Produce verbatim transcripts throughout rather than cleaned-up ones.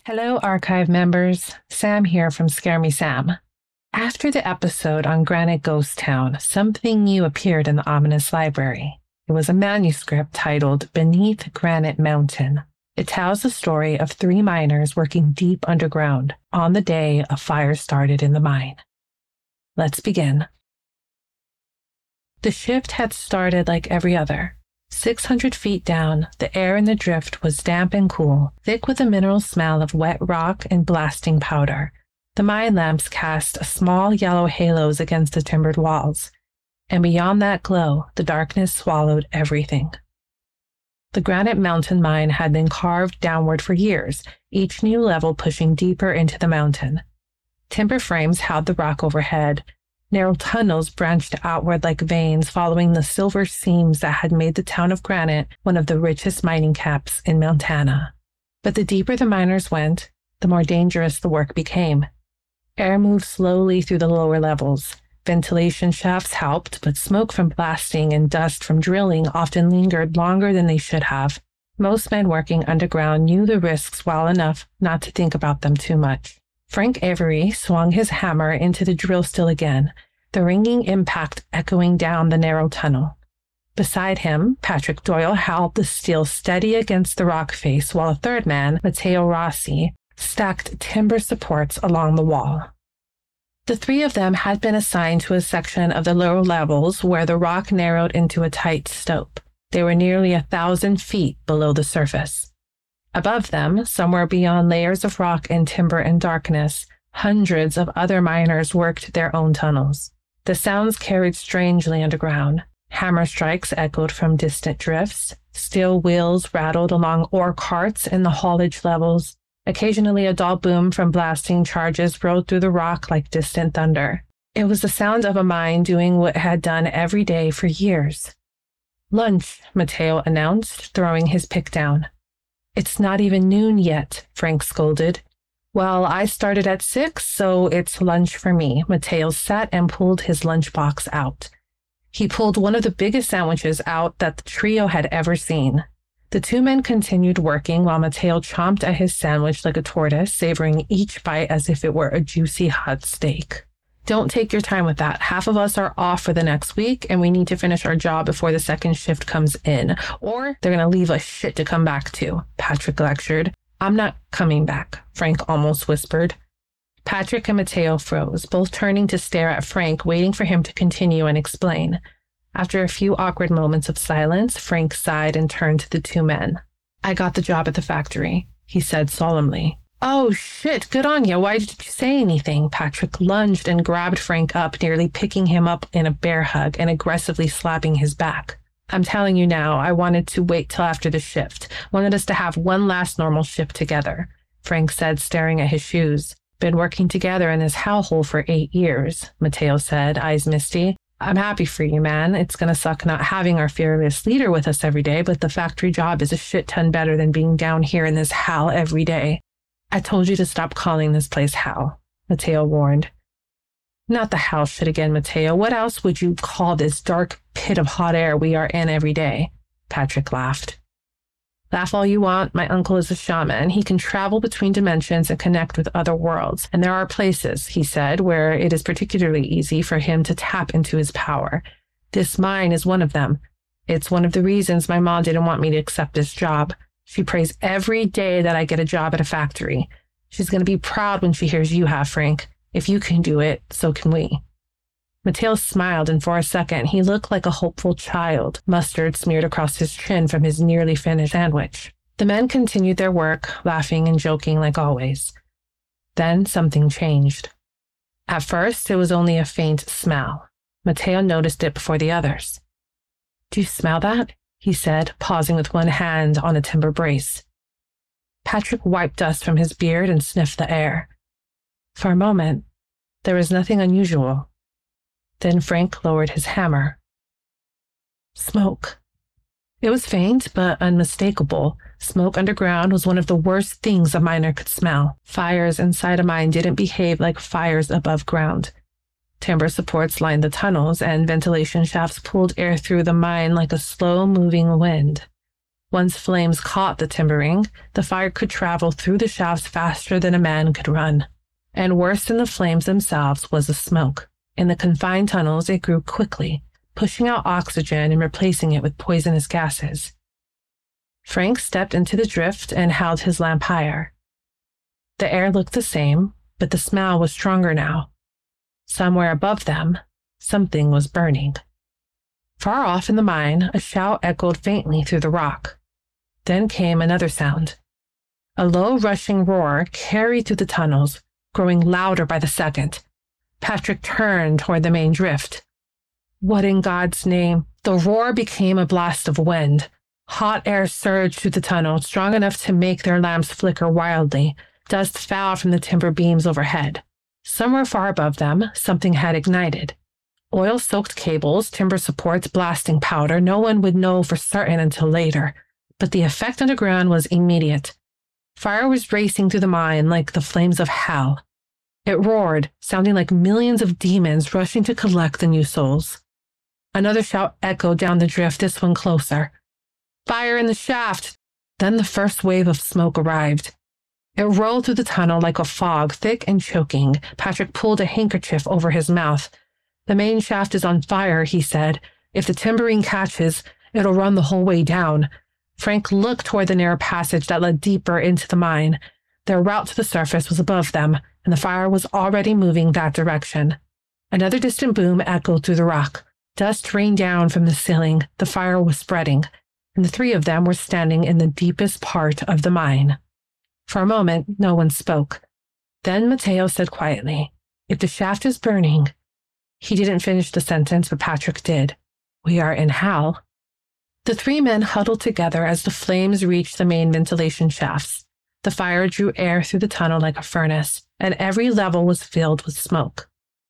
Hello, archive members. Sam here from Scare Me Sam. After the episode on Granite Ghost Town, something new appeared in the ominous library. It was a manuscript titled Beneath Granite Mountain. It tells the story of three miners working deep underground on the day a fire started in the mine. Let's begin. The shift had started like every other. Six hundred feet down, the air in the drift was damp and cool, thick with the mineral smell of wet rock and blasting powder. The mine lamps cast small yellow halos against the timbered walls, and beyond that glow, the darkness swallowed everything. The Granite Mountain mine had been carved downward for years, each new level pushing deeper into the mountain. Timber frames held the rock overhead. Narrow tunnels branched outward like veins following the silver seams that had made the town of Granite one of the richest mining camps in Montana. But the deeper the miners went, the more dangerous the work became. Air moved slowly through the lower levels. Ventilation shafts helped, but smoke from blasting and dust from drilling often lingered longer than they should have. Most men working underground knew the risks well enough not to think about them too much. Frank Avery swung his hammer into the drill still again, the ringing impact echoing down the narrow tunnel. Beside him, Patrick Doyle held the steel steady against the rock face, while a third man, Matteo Rossi, stacked timber supports along the wall. The three of them had been assigned to a section of the lower levels where the rock narrowed into a tight stope. They were nearly a thousand feet below the surface. Above them, somewhere beyond layers of rock and timber and darkness, hundreds of other miners worked their own tunnels. The sounds carried strangely underground. Hammer strikes echoed from distant drifts. Steel wheels rattled along ore carts in the haulage levels. Occasionally, a dull boom from blasting charges rode through the rock like distant thunder. It was the sound of a mine doing what it had done every day for years. "Lunch," Matteo announced, throwing his pick down. "It's not even noon yet," Frank scolded. "Well, I started at six, so it's lunch for me." Matteo sat and pulled his lunchbox out. He pulled one of the biggest sandwiches out that the trio had ever seen. The two men continued working while Matteo chomped at his sandwich like a tortoise, savoring each bite as if it were a juicy hot steak. "Don't take your time with that. Half of us are off for the next week, and we need to finish our job before the second shift comes in, or they're going to leave us shit to come back to," Patrick lectured. "I'm not coming back," Frank almost whispered. Patrick and Matteo froze, both turning to stare at Frank, waiting for him to continue and explain. After a few awkward moments of silence, Frank sighed and turned to the two men. "I got the job at the factory," he said solemnly. "Oh, shit, good on you. Why did you say anything?" Patrick lunged and grabbed Frank up, nearly picking him up in a bear hug and aggressively slapping his back. "I'm telling you now, I wanted to wait till after the shift. Wanted us to have one last normal shift together," Frank said, staring at his shoes. "Been working together in this hellhole for eight years, Matteo said, eyes misty. "I'm happy for you, man. It's gonna suck not having our fearless leader with us every day, but the factory job is a shit ton better than being down here in this hell every day." "I told you to stop calling this place hell," Matteo warned. "Not the hell shit again, Matteo. What else would you call this dark pit of hot air we are in every day?" Patrick laughed. "Laugh all you want. My uncle is a shaman. He can travel between dimensions and connect with other worlds. And there are places," he said, "where it is particularly easy for him to tap into his power. This mine is one of them. It's one of the reasons my mom didn't want me to accept this job. She prays every day that I get a job at a factory. She's going to be proud when she hears you have, Frank. If you can do it, so can we." Matteo smiled, and for a second he looked like a hopeful child, mustard smeared across his chin from his nearly finished sandwich. The men continued their work, laughing and joking like always. Then something changed. At first, it was only a faint smell. Matteo noticed it before the others. "Do you smell that?" he said, pausing with one hand on a timber brace. Patrick wiped dust from his beard and sniffed the air. For a moment, there was nothing unusual. Then Frank lowered his hammer. Smoke. It was faint, but unmistakable. Smoke underground was one of the worst things a miner could smell. Fires inside a mine didn't behave like fires above ground. Timber supports lined the tunnels, and ventilation shafts pulled air through the mine like a slow-moving wind. Once flames caught the timbering, the fire could travel through the shafts faster than a man could run. And worse than the flames themselves was the smoke. In the confined tunnels, it grew quickly, pushing out oxygen and replacing it with poisonous gases. Frank stepped into the drift and held his lamp higher. The air looked the same, but the smell was stronger now. Somewhere above them, something was burning. Far off in the mine, a shout echoed faintly through the rock. Then came another sound. A low, rushing roar carried through the tunnels, growing louder by the second. Patrick turned toward the main drift. What in God's name? The roar became a blast of wind. Hot air surged through the tunnel, strong enough to make their lamps flicker wildly. Dust fell from the timber beams overhead. Somewhere far above them, something had ignited. Oil-soaked cables, timber supports, blasting powder. No one would know for certain until later. But the effect underground was immediate. Fire was racing through the mine like the flames of hell. It roared, sounding like millions of demons rushing to collect the new souls. Another shout echoed down the drift, this one closer. Fire in the shaft! Then the first wave of smoke arrived. It rolled through the tunnel like a fog, thick and choking. Patrick pulled a handkerchief over his mouth. The main shaft is on fire, he said. If the timbering catches, it'll run the whole way down. Frank looked toward the narrow passage that led deeper into the mine. Their route to the surface was above them, and the fire was already moving that direction. Another distant boom echoed through the rock. Dust rained down from the ceiling. The fire was spreading, and the three of them were standing in the deepest part of the mine. For a moment, no one spoke. Then Mateo said quietly, "If the shaft is burning..." He didn't finish the sentence, but Patrick did. "We are in hell." The three men huddled together as the flames reached the main ventilation shafts. The fire drew air through the tunnel like a furnace, and every level was filled with smoke.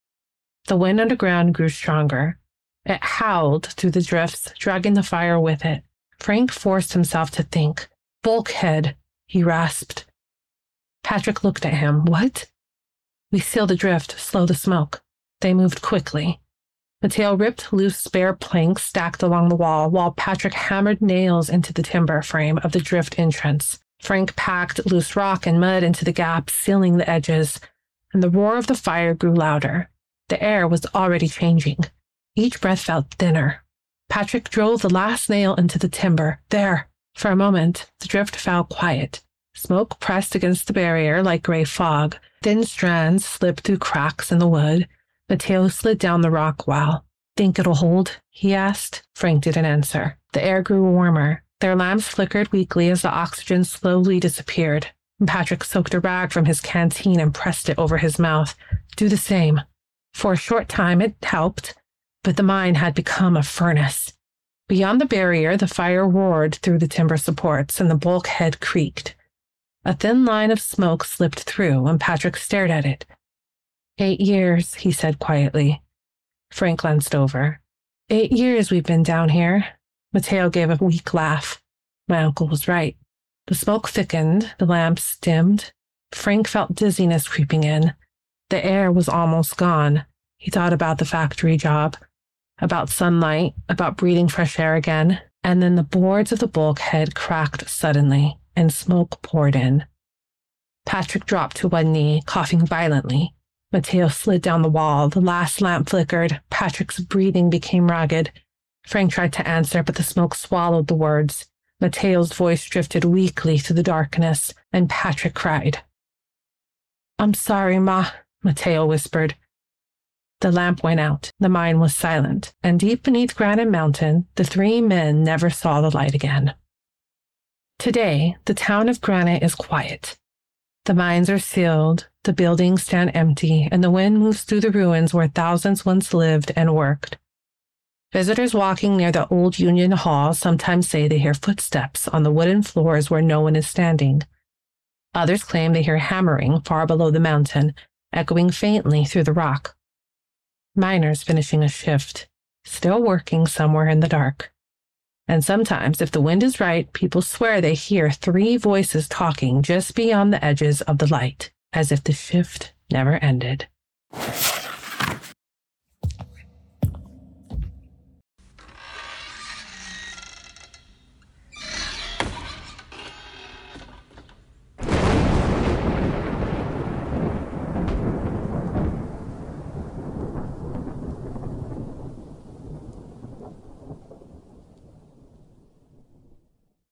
The wind underground grew stronger. It howled through the drifts, dragging the fire with it. Frank forced himself to think. "Bulkhead," he rasped. Patrick looked at him. "What?" "We seal the drift, slow the smoke." They moved quickly. Mateo ripped loose spare planks stacked along the wall, while Patrick hammered nails into the timber frame of the drift entrance. Frank packed loose rock and mud into the gaps, sealing the edges, and the roar of the fire grew louder. The air was already changing. Each breath felt thinner. Patrick drove the last nail into the timber. There! For a moment, the drift fell quiet. Smoke pressed against the barrier like gray fog. Thin strands slipped through cracks in the wood. Mateo slid down the rock wall. "Think it'll hold?" he asked. Frank didn't answer. The air grew warmer. Their lamps flickered weakly as the oxygen slowly disappeared. Patrick soaked a rag from his canteen and pressed it over his mouth. "Do the same." For a short time it helped, but the mine had become a furnace. Beyond the barrier, the fire roared through the timber supports, and the bulkhead creaked. A thin line of smoke slipped through, and Patrick stared at it. "Eight years," he said quietly. Frank glanced over. Eight years we've been down here." Mateo gave a weak laugh. My uncle was right. The smoke thickened, the lamps dimmed. Frank felt dizziness creeping in. The air was almost gone. He thought about the factory job, about sunlight, about breathing fresh air again, and then the boards of the bulkhead cracked suddenly, and smoke poured in. Patrick dropped to one knee, coughing violently. Mateo slid down the wall. The last lamp flickered. Patrick's breathing became ragged. Frank tried to answer, but the smoke swallowed the words. Mateo's voice drifted weakly through the darkness, and Patrick cried. "I'm sorry, Ma," Mateo whispered. The lamp went out. The mine was silent, and deep beneath Granite Mountain, the three men never saw the light again. Today, the town of Granite is quiet. The mines are sealed, the buildings stand empty, and the wind moves through the ruins where thousands once lived and worked. Visitors walking near the old Union Hall sometimes say they hear footsteps on the wooden floors where no one is standing. Others claim they hear hammering far below the mountain, echoing faintly through the rock. Miners finishing a shift, still working somewhere in the dark. And sometimes, if the wind is right, people swear they hear three voices talking just beyond the edges of the light, as if the shift never ended.